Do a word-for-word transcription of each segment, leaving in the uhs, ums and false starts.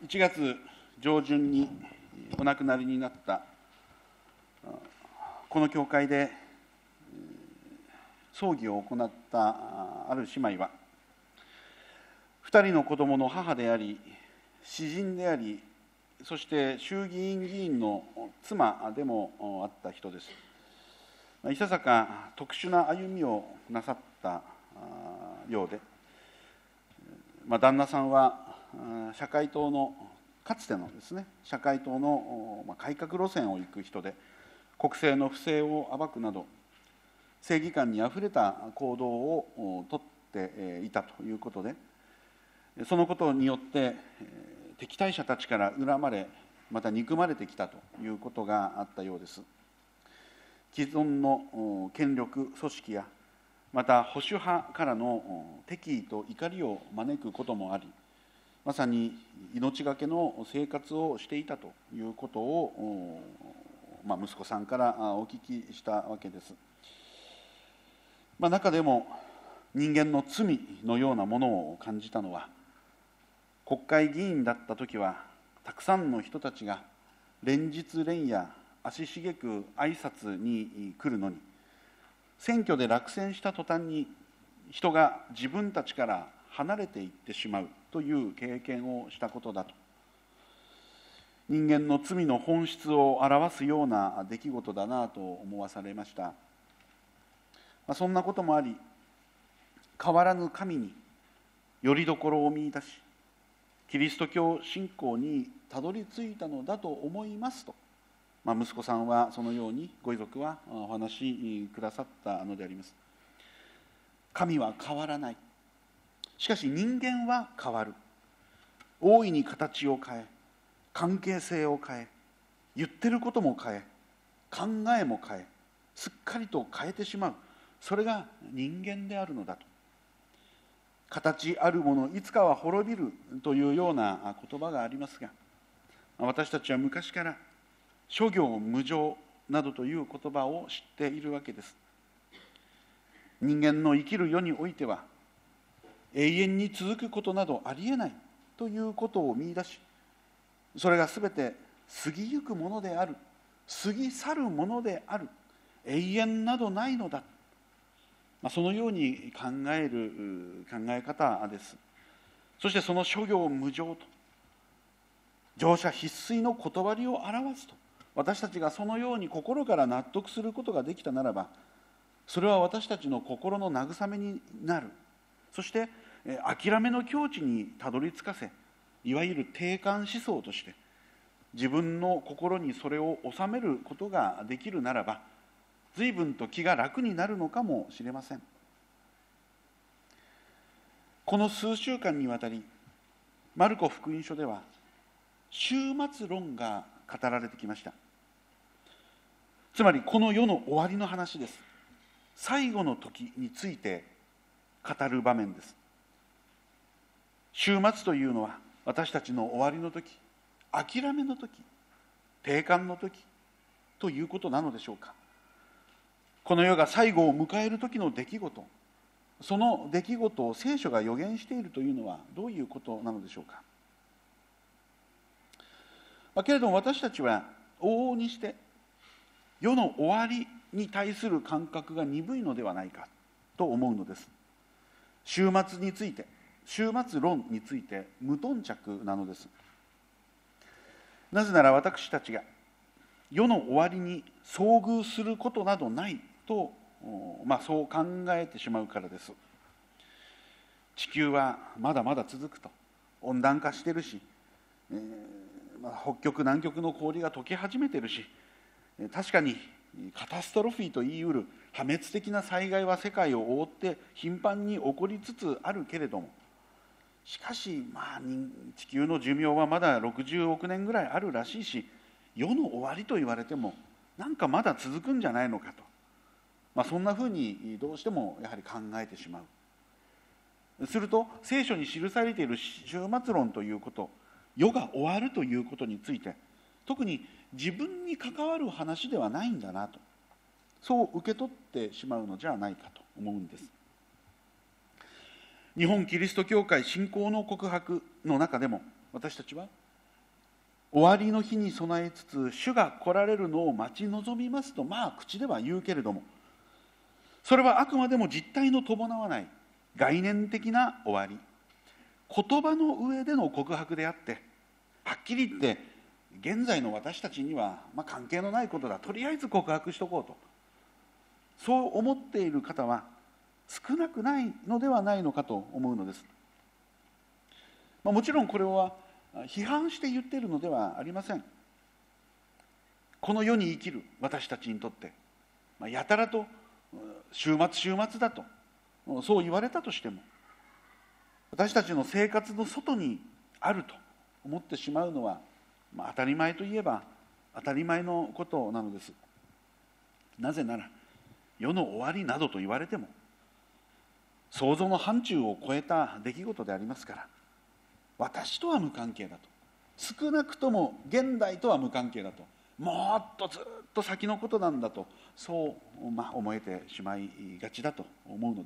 いちがつ上旬にお亡くなりになったこの教会で葬儀を行ったある姉妹は、二人の子供の母であり、詩人であり、そして衆議院議員の妻でもあった人です。いささか特殊な歩みをなさったようで、まあ、旦那さんは社会党のかつてのですね社会党の改革路線を行く人で、国政の不正を暴くなど正義感にあふれた行動をとっていたということで、そのことによって敵対者たちから恨まれ、また憎まれてきたということがあったようです。既存の権力組織やまた保守派からの敵意と怒りを招くこともあり、まさに命がけの生活をしていたということを、まあ、息子さんからお聞きしたわけです。まあ、中でも人間の罪のようなものを感じたのは、国会議員だった時はたくさんの人たちが連日連夜足しげく挨拶に来るのに、選挙で落選した途端に人が自分たちから離れていってしまうという経験をしたことだと。人間の罪の本質を表すような出来事だなと思わされました。そんなこともあり、変わらぬ神によりどころを見出し、キリスト教信仰にたどり着いたのだと思いますと、まあ、息子さんはそのようにご遺族はお話しくださったのであります。神は変わらない。しかし人間は変わる。大いに形を変え、関係性を変え、言ってることも変え、考えも変え、すっかりと変えてしまう。それが人間であるのだと。形あるものいつかは滅びるというような言葉がありますが、私たちは昔から諸行無常などという言葉を知っているわけです。人間の生きる世においては永遠に続くことなどありえないということを見出し、それがすべて過ぎゆくものである、過ぎ去るものである、永遠などないのだ、まあ、そのように考える考え方です。そしてその諸行無常と乗車必須の断りを表すと、私たちがそのように心から納得することができたならば、それは私たちの心の慰めになる。そして諦めの境地にたどり着かせ、いわゆる定感思想として自分の心にそれを収めることができるならば、随分と気が楽になるのかもしれません。この数週間にわたりマルコ福音書では終末論が語られてきました。つまりこの世の終わりの話です。最後の時について語る場面です。終末というのは私たちの終わりの時、諦めの時、定感の時ということなのでしょうか。この世が最後を迎える時の出来事、その出来事を聖書が予言しているというのはどういうことなのでしょうか。まあ、けれども私たちは往々にして世の終わりに対する感覚が鈍いのではないかと思うのです。終末について、終末論について無頓着なのです。なぜなら私たちが世の終わりに遭遇することなどないと、まあ、そう考えてしまうからです。地球はまだまだ続くと、温暖化してるし、えーまあ、北極南極の氷が溶け始めてるし、確かにカタストロフィーと言い得る破滅的な災害は世界を覆って頻繁に起こりつつあるけれども、しかし、まあ、地球の寿命はまだろくじゅうおくねんぐらいあるらしいし、世の終わりと言われてもなんかまだ続くんじゃないのかと、まあ、そんなふうにどうしてもやはり考えてしまう。すると聖書に記されている終末論ということ、世が終わるということについて、特に自分に関わる話ではないんだなと、そう受け取ってしまうのじゃないかと思うんです。日本キリスト教会信仰の告白の中でも、私たちは終わりの日に備えつつ主が来られるのを待ち望みますと、まあ口では言うけれども、それはあくまでも実体の伴わない概念的な終わり、言葉の上での告白であって、はっきり言って現在の私たちにはまあ関係のないことだ、とりあえず告白しとこうと、そう思っている方は少なくないのではないのかと思うのです。まあ、もちろんこれは批判して言っているのではありません。この世に生きる私たちにとって、まあ、やたらと週末週末だとそう言われたとしても、私たちの生活の外にあると思ってしまうのは、まあ、当たり前といえば当たり前のことなのです。なぜなら世の終わりなどと言われても想像の範疇を超えた出来事でありますから、私とは無関係だと、少なくとも現代とは無関係だと、もっとずっと先のことなんだと、そう、まあ、思えてしまいがちだと思うのです。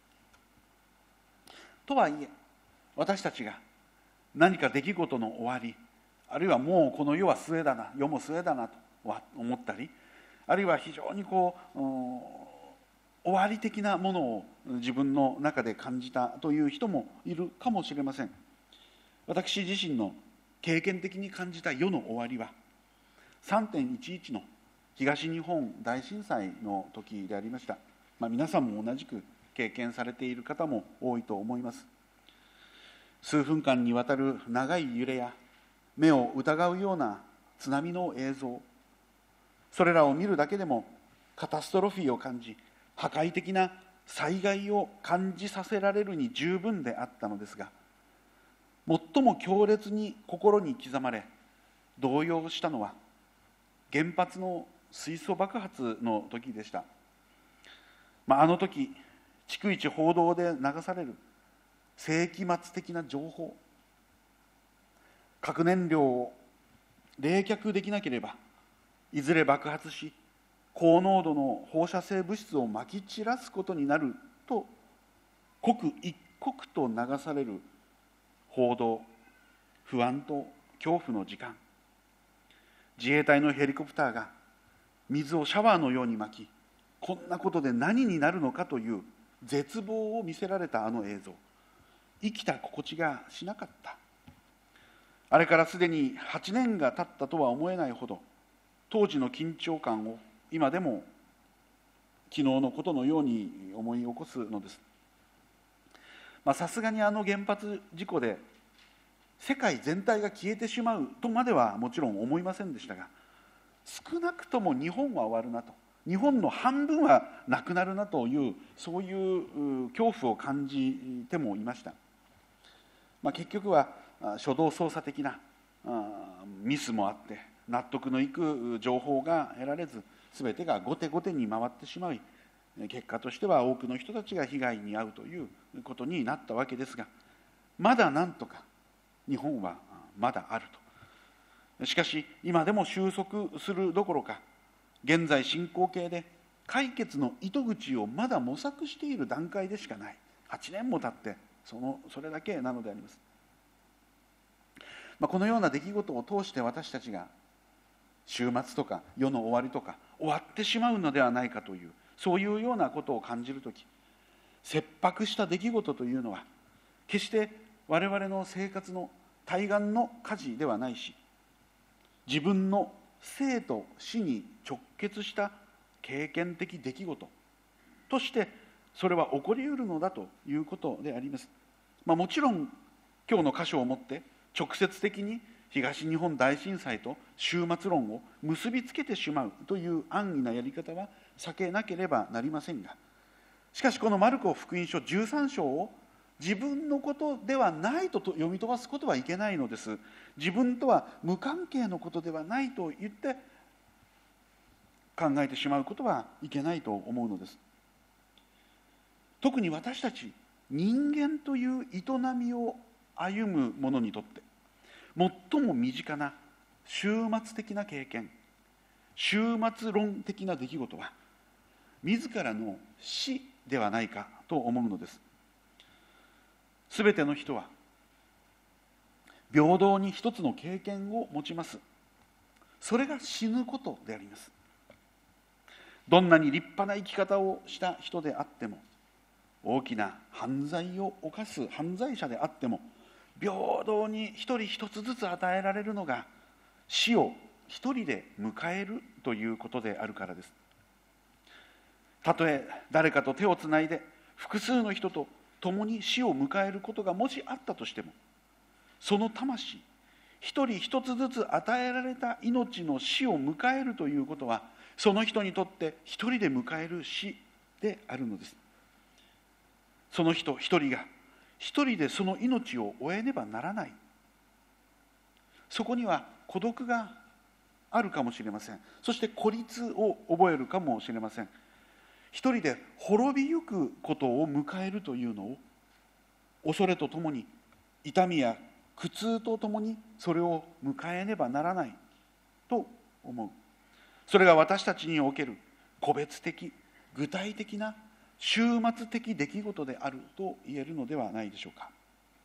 とはいえ、私たちが何か出来事の終わり、あるいはもうこの世は末だな、世も末だなと思ったり、あるいは非常にこう、うん、終わり的なものを自分の中で感じたという人もいるかもしれません。私自身の経験的に感じた世の終わりは さんてんいちいち の東日本大震災の時でありました。まあ、皆さんも同じく経験されている方も多いと思います。数分間にわたる長い揺れや目を疑うような津波の映像、それらを見るだけでもカタストロフィーを感じ、破壊的な災害を感じさせられるに十分であったのですが、最も強烈に心に刻まれ動揺したのは原発の水素爆発の時でした。まあ、あの時逐一報道で流される世紀末的な情報、核燃料を冷却できなければいずれ爆発し高濃度の放射性物質をまき散らすことになると刻一刻と流される報道、不安と恐怖の時間、自衛隊のヘリコプターが水をシャワーのようにまき、こんなことで何になるのかという絶望を見せられたあの映像、生きた心地がしなかった。あれからすでにはちねんが経ったとは思えないほど当時の緊張感を今でも昨日のことのように思い起こすのです。さすがにあの原発事故で世界全体が消えてしまうとまではもちろん思いませんでしたが、少なくとも日本は終わるなと、日本の半分はなくなるなという、そういう恐怖を感じてもいました。まあ、結局は初動捜査的なミスもあって納得のいく情報が得られず、全てが後手後手に回ってしまい、結果としては多くの人たちが被害に遭うということになったわけですが、まだなんとか日本はまだあると。しかし今でも収束するどころか、現在進行形で解決の糸口をまだ模索している段階でしかない。はちねんも経ってそのそれだけなのであります。まあ、このような出来事を通して私たちが週末とか世の終わりとか終わってしまうのではないかという、そういうようなことを感じるとき、切迫した出来事というのは決して我々の生活の対岸の火事ではないし、自分の生と死に直結した経験的出来事としてそれは起こりうるのだということであります。まあ、もちろん今日の箇所をもって直接的に東日本大震災と終末論を結びつけてしまうという安易なやり方は避けなければなりませんが、しかしこのマルコ福音書じゅうさん章を自分のことではないと読み飛ばすことはいけないのです。自分とは無関係のことではないと言って考えてしまうことはいけないと思うのです。特に私たち人間という営みを歩む者にとって最も身近な終末的な経験、終末論的な出来事は自らの死ではないかと思うのです。すべての人は平等に一つの経験を持ちます。それが死ぬことであります。どんなに立派な生き方をした人であっても、大きな犯罪を犯す犯罪者であっても、平等に一人一つずつ与えられるのが死を一人で迎えるということであるからです。たとえ誰かと手をつないで複数の人と共に死を迎えることがもしあったとしても、その魂一人一つずつ与えられた命の死を迎えるということは、その人にとって一人で迎える死であるのです。その人一人が一人でその命を終えねばならない。そこには孤独があるかもしれません。そして孤立を覚えるかもしれません。一人で滅びゆくことを迎えるというのを、恐れとともに痛みや苦痛とともにそれを迎えねばならないと思う。それが私たちにおける個別的具体的な終末的出来事であると言えるのではないでしょうか。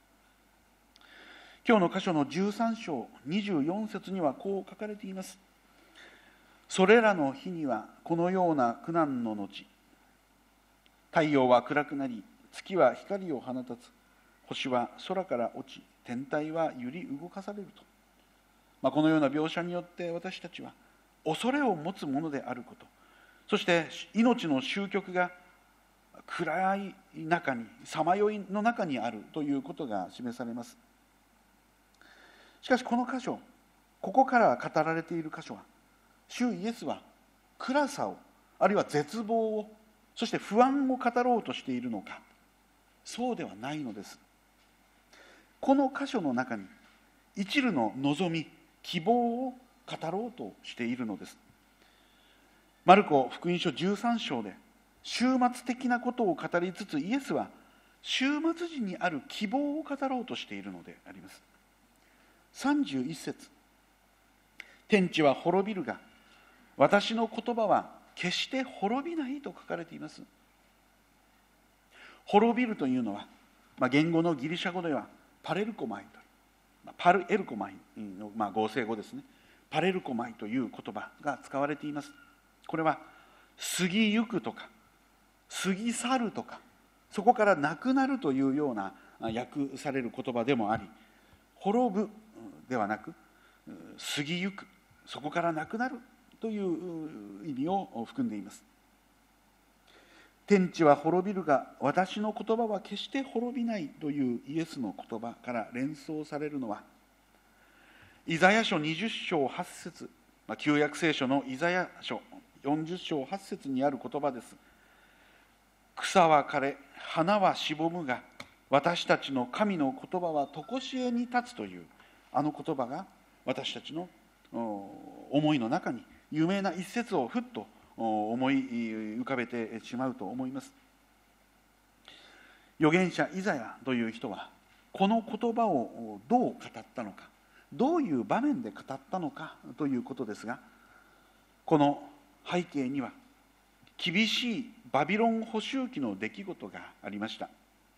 今日の箇所のじゅうさん章にじゅうよん節にはこう書かれています。それらの日にはこのような苦難の後、太陽は暗くなり、月は光を放たず、星は空から落ち、天体は揺り動かされると。まあ、このような描写によって私たちは恐れを持つものであること、そして命の終局が暗い中に、さまよいの中にあるということが示されます。しかしこの箇所、ここから語られている箇所は、主イエスは暗さを、あるいは絶望を、そして不安を語ろうとしているのか、そうではないのです。この箇所の中に一縷の望み、希望を語ろうとしているのです。マルコ福音書じゅうさん章で終末的なことを語りつつ、イエスは終末時にある希望を語ろうとしているのであります。さんじゅういち節、天地は滅びるが私の言葉は決して滅びないと書かれています。滅びるというのは、まあ、言語のギリシャ語ではパレルコマイと、パルエルコマイの、まあ、合成語ですね。パレルコマイという言葉が使われています。これは過ぎゆくとか過ぎ去るとか、そこからなくなるというような訳される言葉でもあり、滅ぶではなく過ぎゆく、そこからなくなるという意味を含んでいます。天地は滅びるが私の言葉は決して滅びないというイエスの言葉から連想されるのは、イザヤ書にじゅう章はち節、旧約聖書のイザヤ書よんじゅう章はち節にある言葉です。草は枯れ、花はしぼむが私たちの神の言葉は常しえに立つという、あの言葉が私たちの思いの中に有名な一節をふっと思い浮かべてしまうと思います。預言者イザヤという人はこの言葉をどう語ったのか、どういう場面で語ったのかということですが、この背景には厳しいバビロン捕囚期の出来事がありました。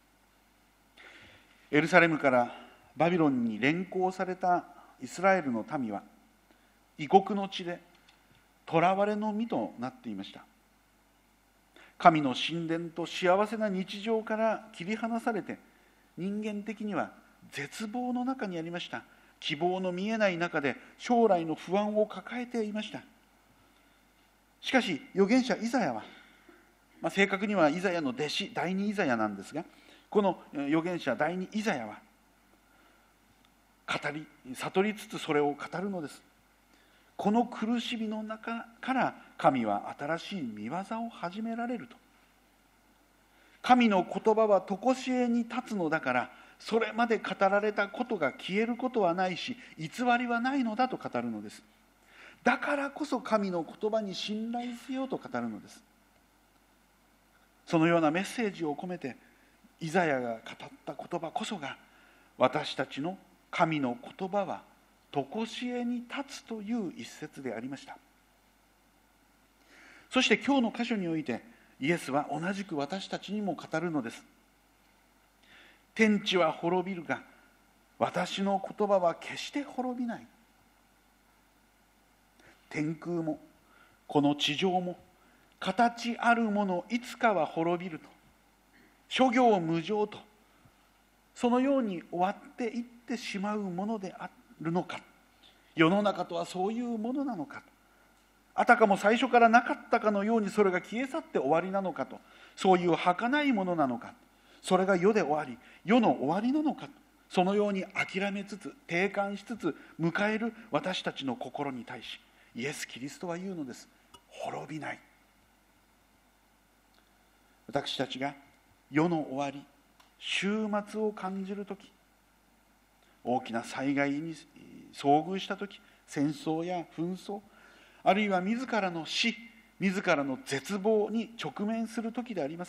エルサレムからバビロンに連行されたイスラエルの民は異国の地で囚われの身となっていました。神の神殿と幸せな日常から切り離されて、人間的には絶望の中にありました。希望の見えない中で将来の不安を抱えていました。しかし預言者イザヤは、まあ、正確にはイザヤの弟子第二イザヤなんですが、この預言者第二イザヤは語り悟りつつそれを語るのです。この苦しみの中から神は新しい見業を始められると。神の言葉は常しえに立つのだから、それまで語られたことが消えることはないし、偽りはないのだと語るのです。だからこそ神の言葉に信頼せよと語るのです。そのようなメッセージを込めてイザヤが語った言葉こそが、私たちの神の言葉は常しえに立つという一節でありました。そして今日の箇所においてイエスは同じく私たちにも語るのです。天地は滅びるが私の言葉は決して滅びない。天空もこの地上も形あるものいつかは滅びると、諸行無常と、そのように終わっていってしまうものであるのか、世の中とはそういうものなのか、あたかも最初からなかったかのようにそれが消え去って終わりなのかと、そういう儚いものなのか、それが世で終わり世の終わりなのか、そのように諦めつつ定感しつつ迎える私たちの心に対し、イエス・キリストは言うのです。滅びない。私たちが世の終わり、終末を感じるとき、大きな災害に遭遇したとき、戦争や紛争、あるいは自らの死、自らの絶望に直面するときであります。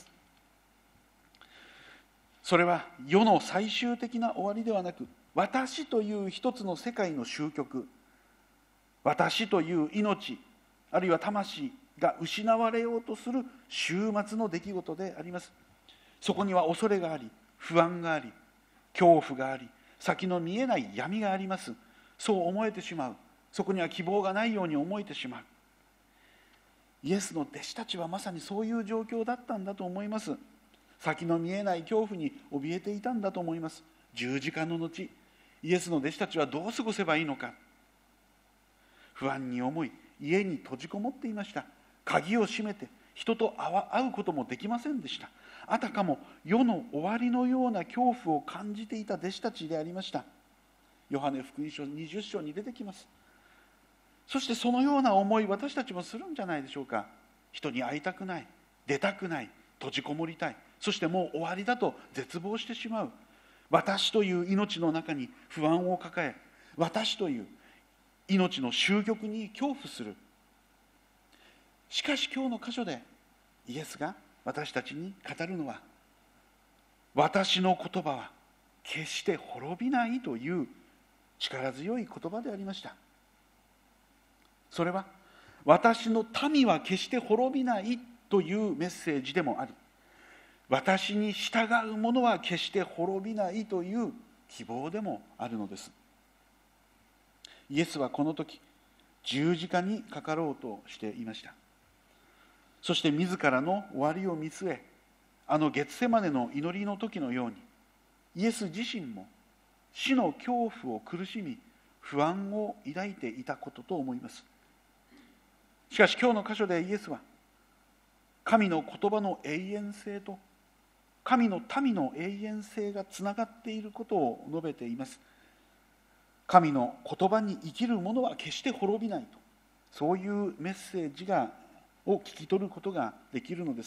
それは世の最終的な終わりではなく、私という一つの世界の終局、私という命、あるいは魂が失われようとする終末の出来事であります。そこには恐れがあり、不安があり、恐怖があり、先の見えない闇があります。そう思えてしまう。そこには希望がないように思えてしまう。イエスの弟子たちはまさにそういう状況だったんだと思います。先の見えない恐怖に怯えていたんだと思います。十字架の後、イエスの弟子たちはどう過ごせばいいのか、不安に思い、家に閉じこもっていました。鍵を閉めて人と会うこともできませんでした。あたかも世の終わりのような恐怖を感じていた弟子たちでありました。ヨハネ福音書にじゅっ章に出てきます。そしてそのような思い、私たちもするんじゃないでしょうか。人に会いたくない、出たくない、閉じこもりたい、そしてもう終わりだと絶望してしまう。私という命の中に不安を抱え、私という命の終局に恐怖する。しかし今日の箇所でイエスが私たちに語るのは、私の言葉は決して滅びないという力強い言葉でありました。それは私の民は決して滅びないというメッセージでもあり、私に従う者は決して滅びないという希望でもあるのです。イエスはこの時十字架にかかろうとしていました。そして自らの終わりを見据え、あのゲツセマネの祈りの時のように、イエス自身も死の恐怖を苦しみ不安を抱いていたことと思います。しかし今日の箇所でイエスは神の言葉の永遠性と神の民の永遠性がつながっていることを述べています。神の言葉に生きる者は決して滅びないと、そういうメッセージがを聞き取ることができるのです。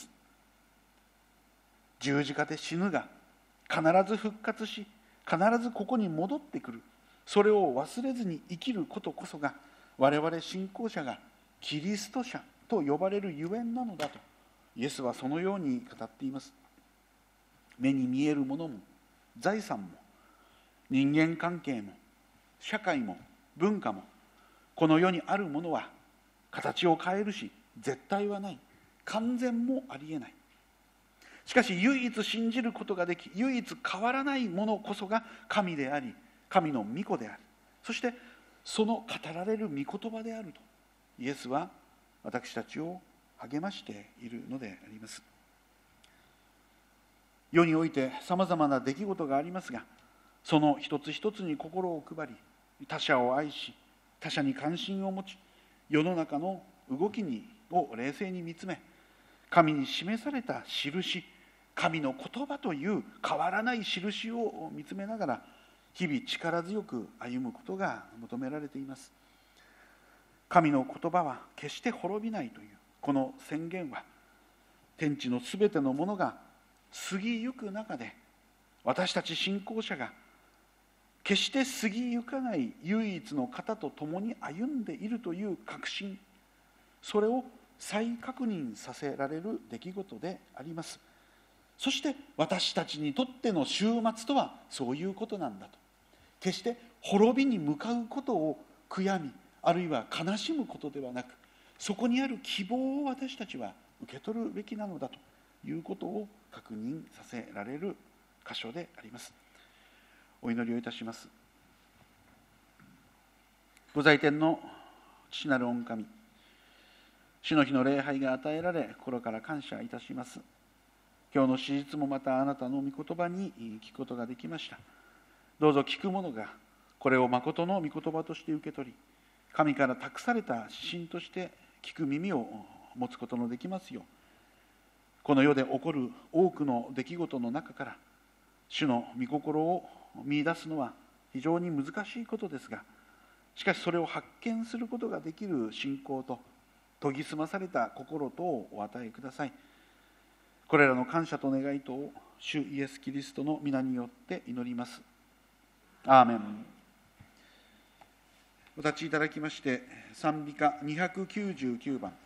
十字架で死ぬが必ず復活し、必ずここに戻ってくる、それを忘れずに生きることこそが我々信仰者がキリスト者と呼ばれるゆえんなのだと、イエスはそのように語っています。目に見えるものも財産も人間関係も社会も文化も、この世にあるものは形を変えるし絶対はない、完全もありえない。しかし唯一信じることができ、唯一変わらないものこそが神であり、神の御子である、そしてその語られる御言葉であるとイエスは私たちを励ましているのであります。世においてさまざまな出来事がありますが、その一つ一つに心を配り、他者を愛し、他者に関心を持ち、世の中の動きにを冷静に見つめ、神に示された印、神の言葉という変わらない印を見つめながら、日々力強く歩むことが求められています。神の言葉は決して滅びないというこの宣言は、天地のすべてのものが過ぎゆく中で、私たち信仰者が決して過ぎゆかない唯一の方と共に歩んでいるという確信、それを再確認させられる出来事であります。そして私たちにとっての終末とはそういうことなんだと、決して滅びに向かうことを悔やみ、あるいは悲しむことではなく、そこにある希望を私たちは受け取るべきなのだということを確認させられる箇所であります。 お祈りをいたします。ご在天の父なる御神、主の日の礼拝が与えられ、心から感謝いたします。今日の史実もまたあなたの御言葉に聞くことができました。どうぞ聞く者がこれを誠の御言葉として受け取り、神から託された指針として聞く耳を持つことのできますよう、この世で起こる多くの出来事の中から主の御心を見出すのは非常に難しいことですが、しかしそれを発見することができる信仰と研ぎ澄まされた心とをお与えください。これらの感謝と願いとを主イエス・キリストの皆によって祈ります。アーメン。お立ちいただきまして、賛美歌にひゃくきゅうじゅうきゅうばん。